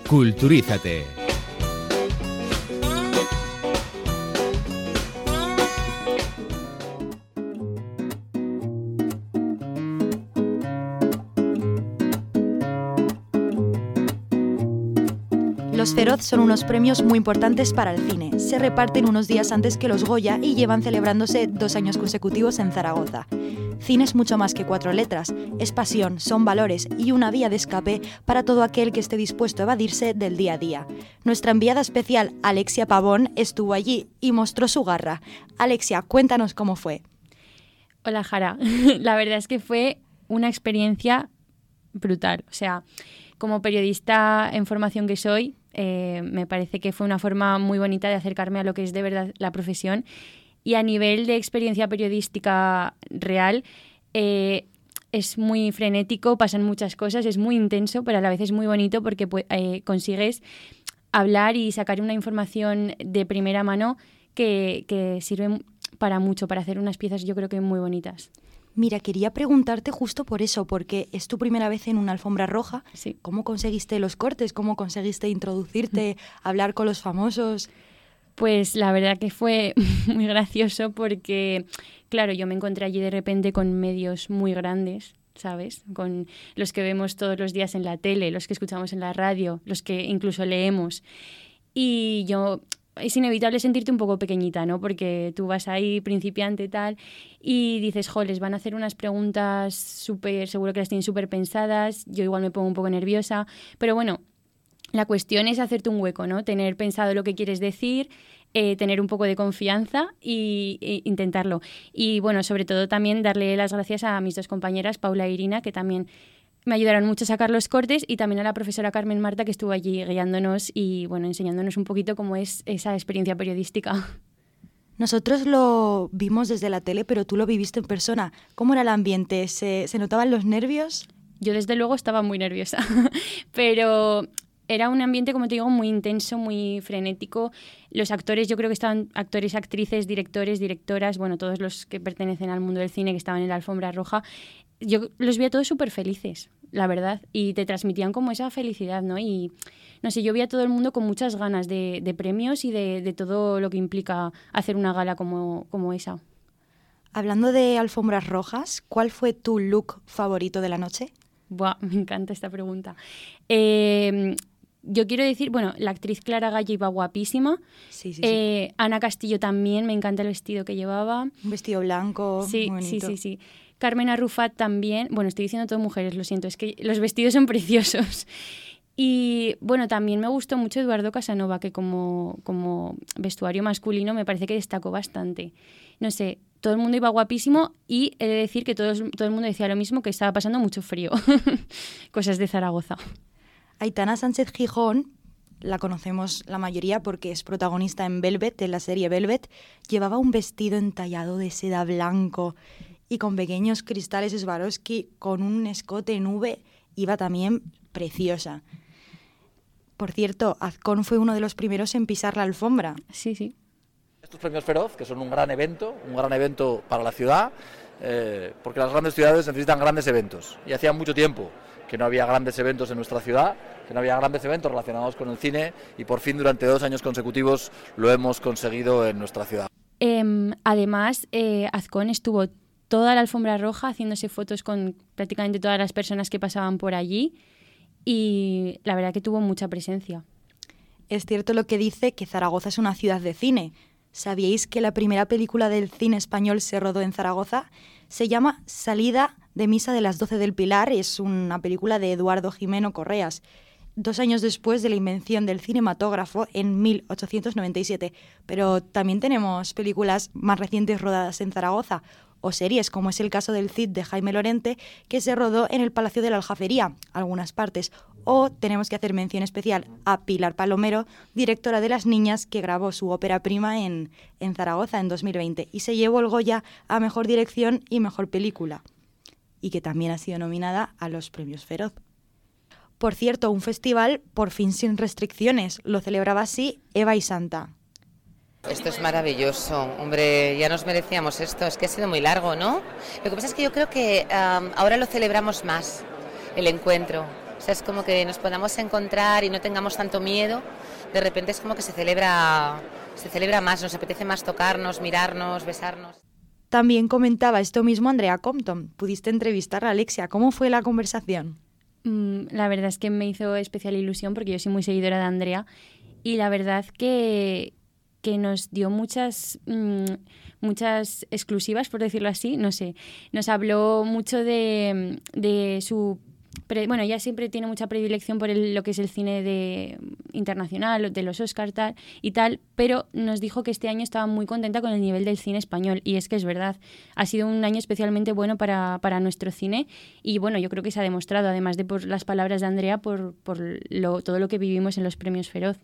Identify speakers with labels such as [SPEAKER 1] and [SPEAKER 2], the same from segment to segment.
[SPEAKER 1] Culturízate.
[SPEAKER 2] Los Feroz son unos premios muy importantes para el cine. Se reparten unos días antes que los Goya y llevan celebrándose 2 años consecutivos en Zaragoza. Cine es mucho más que 4 letras, es pasión, son valores y una vía de escape para todo aquel que esté dispuesto a evadirse del día a día. Nuestra enviada especial, Alexia Pavón, estuvo allí y mostró su garra. Alexia, cuéntanos cómo fue.
[SPEAKER 3] Hola, Jara. La verdad es que fue una experiencia brutal. O sea, como periodista en formación que soy, me parece que fue una forma muy bonita de acercarme a lo que es de verdad la profesión. Y a nivel de experiencia periodística real, es muy frenético, pasan muchas cosas, es muy intenso, pero a la vez es muy bonito porque consigues hablar y sacar una información de primera mano que sirve para mucho, para hacer unas piezas yo creo que muy bonitas.
[SPEAKER 2] Mira, quería preguntarte justo por eso, porque es tu primera vez en una alfombra roja.
[SPEAKER 3] Sí.
[SPEAKER 2] ¿Cómo conseguiste los cortes? ¿Cómo conseguiste introducirte, hablar con los famosos?
[SPEAKER 3] Pues la verdad que fue muy gracioso porque, claro, yo me encontré allí de repente con medios muy grandes, ¿sabes? Con los que vemos todos los días en la tele, los que escuchamos en la radio, los que incluso leemos. Y yo... Es inevitable sentirte un poco pequeñita, ¿no? Porque tú vas ahí, principiante y tal, y dices, les van a hacer unas preguntas seguro que las tienen súper pensadas, yo igual me pongo un poco nerviosa, pero bueno, la cuestión es hacerte un hueco, ¿no? Tener pensado lo que quieres decir, tener un poco de confianza e intentarlo. Y bueno, sobre todo también darle las gracias a mis 2 compañeras, Paula e Irina, que también me ayudaron mucho a sacar los cortes, y también a la profesora Carmen Marta, que estuvo allí guiándonos y bueno, enseñándonos un poquito cómo es esa experiencia periodística.
[SPEAKER 2] Nosotros lo vimos desde la tele, pero tú lo viviste en persona. ¿Cómo era el ambiente? ¿Se notaban los nervios?
[SPEAKER 3] Yo desde luego estaba muy nerviosa, pero era un ambiente, como te digo, muy intenso, muy frenético. Los actores, yo creo que estaban actores, actrices, directores, directoras, bueno, todos los que pertenecen al mundo del cine que estaban en la alfombra roja. Yo los vi a todos súper felices, la verdad, y te transmitían como esa felicidad, ¿no? Y no sé, yo vi a todo el mundo con muchas ganas de premios y de todo lo que implica hacer una gala como esa.
[SPEAKER 2] Hablando de alfombras rojas, ¿cuál fue tu look favorito de la noche?
[SPEAKER 3] Buah, me encanta esta pregunta. Yo quiero decir, bueno, la actriz Clara Galla iba guapísima.
[SPEAKER 2] Sí.
[SPEAKER 3] Ana Castillo también, me encanta el vestido que llevaba.
[SPEAKER 2] Un vestido blanco,
[SPEAKER 3] sí,
[SPEAKER 2] muy bonito.
[SPEAKER 3] Sí. Carmen Arrufat también. Bueno, estoy diciendo todo mujeres, lo siento, es que los vestidos son preciosos. Y bueno, también me gustó mucho Eduardo Casanova, que como vestuario masculino me parece que destacó bastante. No sé, todo el mundo iba guapísimo y he de decir que todo el mundo decía lo mismo, que estaba pasando mucho frío. Cosas de Zaragoza.
[SPEAKER 2] Aitana Sánchez Gijón, la conocemos la mayoría porque es protagonista en Velvet, en la serie Velvet, llevaba un vestido entallado de seda blanco y con pequeños cristales Swarovski, con un escote en V, iba también preciosa. Por cierto, Azcón fue uno de los primeros en pisar la alfombra.
[SPEAKER 3] Sí.
[SPEAKER 4] Estos premios Feroz, que son un gran evento para la ciudad, porque las grandes ciudades necesitan grandes eventos. Y hacía mucho tiempo que no había grandes eventos en nuestra ciudad, que no había grandes eventos relacionados con el cine, y por fin durante 2 años consecutivos lo hemos conseguido en nuestra ciudad.
[SPEAKER 3] Además, Azcón estuvo toda la alfombra roja haciéndose fotos con prácticamente todas las personas que pasaban por allí, y la verdad que tuvo mucha presencia.
[SPEAKER 2] Es cierto lo que dice, que Zaragoza es una ciudad de cine. ¿Sabíais que la primera película del cine español se rodó en Zaragoza? Se llama Salida de Misa de las 12 del Pilar, es una película de Eduardo Jimeno Correas, 2 años después de la invención del cinematógrafo en 1897. Pero también tenemos películas más recientes rodadas en Zaragoza, o series, como es el caso del Cid de Jaime Lorente, que se rodó en el Palacio de la Aljafería, algunas partes. O tenemos que hacer mención especial a Pilar Palomero, directora de Las Niñas, que grabó su ópera prima en Zaragoza en 2020 y se llevó el Goya a Mejor Dirección y Mejor Película, y que también ha sido nominada a los premios Feroz. Por cierto, un festival por fin sin restricciones, lo celebraba así Eva y Santa.
[SPEAKER 5] Esto es maravilloso, hombre, ya nos merecíamos esto, es que ha sido muy largo, ¿no? Lo que pasa es que yo creo que ahora lo celebramos más, el encuentro. O sea, es como que nos podamos encontrar y no tengamos tanto miedo. De repente es como que se celebra más, nos apetece más tocarnos, mirarnos, besarnos.
[SPEAKER 2] También comentaba esto mismo Andrea Compton. Pudiste entrevistar a Alexia. ¿Cómo fue la conversación?
[SPEAKER 3] La verdad es que me hizo especial ilusión porque yo soy muy seguidora de Andrea y la verdad que nos dio muchas exclusivas, por decirlo así, no sé. Nos habló mucho de su... Bueno, ella siempre tiene mucha predilección por lo que es el cine internacional, de los Oscars y tal, pero nos dijo que este año estaba muy contenta con el nivel del cine español, y es que es verdad, ha sido un año especialmente bueno para nuestro cine, y bueno, yo creo que se ha demostrado, además de por las palabras de Andrea, por todo lo que vivimos en los premios Feroz.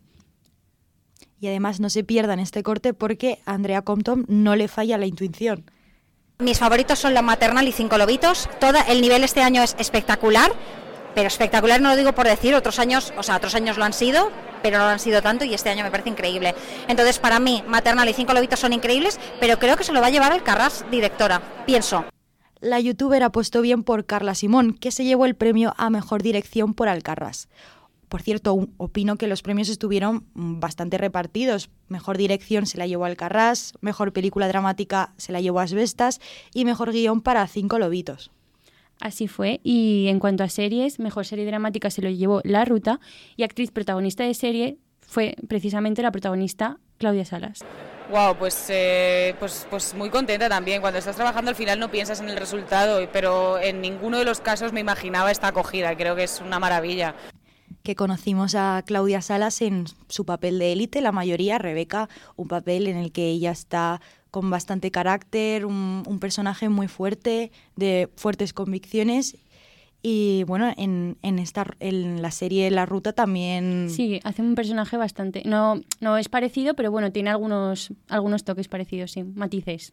[SPEAKER 2] Y además no se pierdan este corte porque a Andrea Compton no le falla la intuición.
[SPEAKER 1] Mis favoritos son La Maternal y Cinco Lobitos. El nivel este año es espectacular, pero espectacular no lo digo por decir, otros años lo han sido, pero no lo han sido tanto y este año me parece increíble. Entonces, para mí, Maternal y Cinco Lobitos son increíbles, pero creo que se lo va a llevar Alcarràs, directora, pienso.
[SPEAKER 2] La youtuber apostó bien por Carla Simón, que se llevó el premio a Mejor Dirección por Alcarràs. Por cierto, opino que los premios estuvieron bastante repartidos. Mejor dirección se la llevó Alcarràs, mejor película dramática se la llevó Asbestas y mejor guión para Cinco Lobitos.
[SPEAKER 3] Así fue, y en cuanto a series, mejor serie dramática se lo llevó La Ruta y actriz protagonista de serie fue precisamente la protagonista Claudia Salas.
[SPEAKER 6] Wow, pues muy contenta también. Cuando estás trabajando al final no piensas en el resultado, pero en ninguno de los casos me imaginaba esta acogida. Creo que es una maravilla.
[SPEAKER 2] Que conocimos a Claudia Salas en su papel de élite, la mayoría, Rebeca, un papel en el que ella está con bastante carácter, un personaje muy fuerte, de fuertes convicciones. Y bueno, en la serie La Ruta también...
[SPEAKER 3] Sí, hace un personaje bastante... No es parecido, pero bueno, tiene algunos toques parecidos, sí, matices.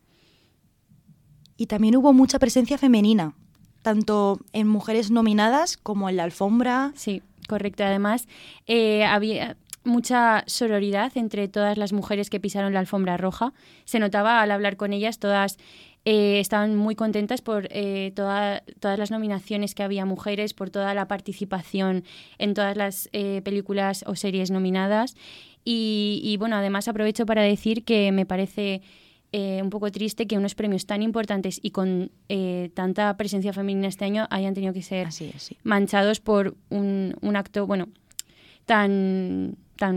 [SPEAKER 2] Y también hubo mucha presencia femenina, tanto en mujeres nominadas como en la alfombra.
[SPEAKER 3] Sí, correcto. Además, había mucha sororidad entre todas las mujeres que pisaron la alfombra roja. Se notaba al hablar con ellas, todas estaban muy contentas por todas las nominaciones que había mujeres, por toda la participación en todas las películas o series nominadas. Y bueno, además aprovecho para decir que me parece un poco triste que unos premios tan importantes y con tanta presencia femenina este año hayan tenido que ser manchados por un acto, bueno, tan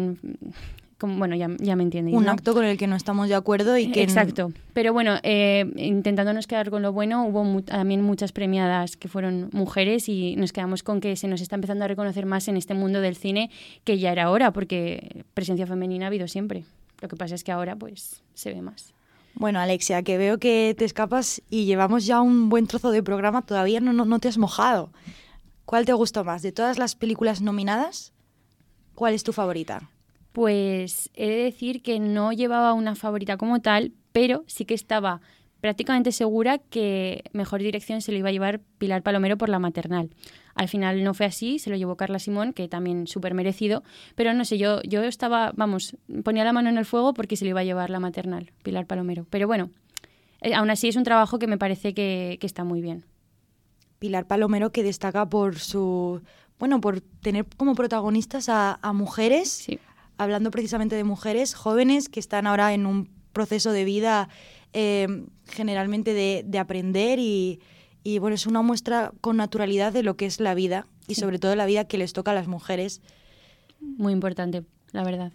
[SPEAKER 3] bueno, ya me entiendes.
[SPEAKER 2] Un acto con el que no estamos de acuerdo y que...
[SPEAKER 3] Exacto. Pero bueno, intentándonos quedar con lo bueno, hubo también muchas premiadas que fueron mujeres y nos quedamos con que se nos está empezando a reconocer más en este mundo del cine, que ya era hora, porque presencia femenina ha habido siempre. Lo que pasa es que ahora pues se ve más.
[SPEAKER 2] Bueno, Alexia, que veo que te escapas y llevamos ya un buen trozo de programa, todavía no te has mojado. ¿Cuál te gustó más? De todas las películas nominadas, ¿cuál es tu favorita?
[SPEAKER 3] Pues he de decir que no llevaba una favorita como tal, pero sí que estaba prácticamente segura que mejor dirección se lo iba a llevar Pilar Palomero por La Maternal. Al final no fue así, se lo llevó Carla Simón, que también súper merecido, pero no sé, yo estaba, ponía la mano en el fuego porque se lo iba a llevar La Maternal, Pilar Palomero. Pero bueno, aún así es un trabajo que me parece que está muy bien.
[SPEAKER 2] Pilar Palomero, que destaca por por tener como protagonistas a mujeres,
[SPEAKER 3] sí.
[SPEAKER 2] Hablando precisamente de mujeres jóvenes que están ahora en un proceso de vida generalmente de aprender y bueno, es una muestra con naturalidad de lo que es la vida y sobre todo la vida que les toca a las mujeres.
[SPEAKER 3] Muy importante, la verdad.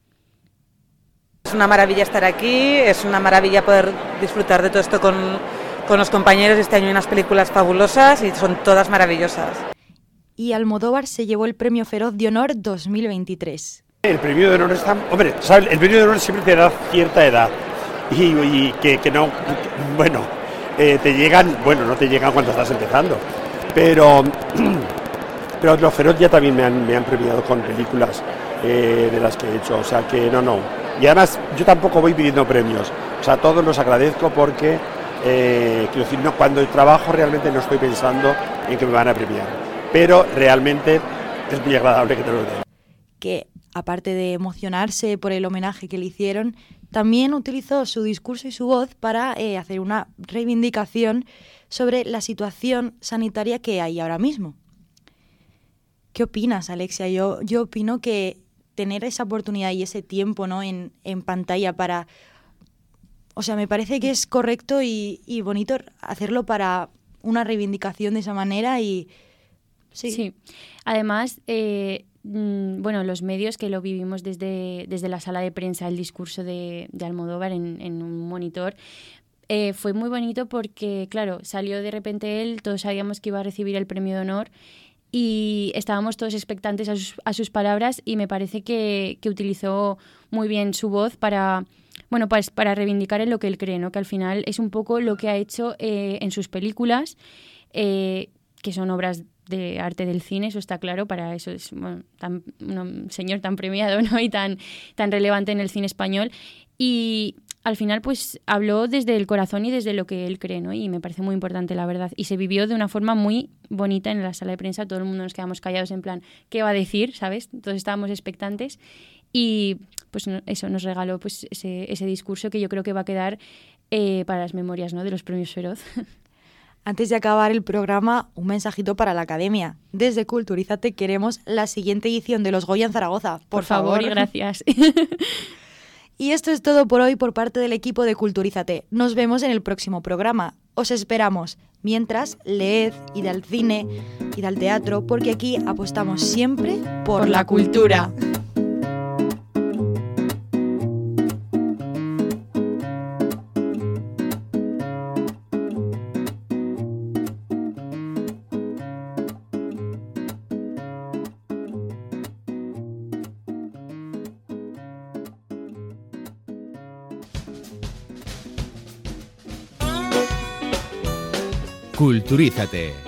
[SPEAKER 6] Es una maravilla estar aquí, es una maravilla poder disfrutar de todo esto con los compañeros. Este año hay unas películas fabulosas y son todas maravillosas.
[SPEAKER 2] Y Almodóvar se llevó el Premio Feroz de Honor 2023.
[SPEAKER 7] El premio de honor está... Hombre, ¿sabes? El premio de honor siempre te da cierta edad y que no... Bueno, te llegan... Bueno, no te llegan cuando estás empezando, pero los Feroz ya también me han premiado con películas de las que he hecho, o sea que no. Y además yo tampoco voy pidiendo premios, o sea, todos los agradezco porque, quiero decir, no, cuando trabajo realmente no estoy pensando en que me van a premiar, pero realmente es muy agradable que te lo den.
[SPEAKER 2] Que aparte de emocionarse por el homenaje que le hicieron, también utilizó su discurso y su voz para hacer una reivindicación sobre la situación sanitaria que hay ahora mismo. ¿Qué opinas, Alexia? Yo opino que tener esa oportunidad y ese tiempo, ¿no? en pantalla para... O sea, me parece que es correcto y bonito hacerlo para una reivindicación de esa manera y... Sí.
[SPEAKER 3] Además, bueno, los medios que lo vivimos desde la sala de prensa, el discurso de Almodóvar en un monitor, fue muy bonito porque, claro, salió de repente él, todos sabíamos que iba a recibir el premio de honor y estábamos todos expectantes a sus palabras y me parece que utilizó muy bien su voz para reivindicar en lo que él cree, ¿no? Que al final es un poco lo que ha hecho en sus películas, que son obras de arte del cine, eso está claro, para eso es un señor tan premiado, ¿no? Y tan relevante en el cine español. Y al final pues habló desde el corazón y desde lo que él cree, ¿no? Y me parece muy importante, la verdad. Y se vivió de una forma muy bonita en la sala de prensa, todo el mundo nos quedamos callados en plan, ¿qué va a decir? ¿Sabes? Todos estábamos expectantes y pues eso nos regaló pues ese discurso que yo creo que va a quedar para las memorias, ¿no? De los premios Feroz.
[SPEAKER 2] Antes de acabar el programa, un mensajito para la Academia. Desde Culturízate queremos la siguiente edición de los Goya en Zaragoza. Por favor
[SPEAKER 3] y gracias.
[SPEAKER 2] Y esto es todo por hoy por parte del equipo de Culturízate. Nos vemos en el próximo programa. Os esperamos. Mientras, leed, id al cine, id al teatro, porque aquí apostamos siempre por la cultura.
[SPEAKER 8] Culturízate.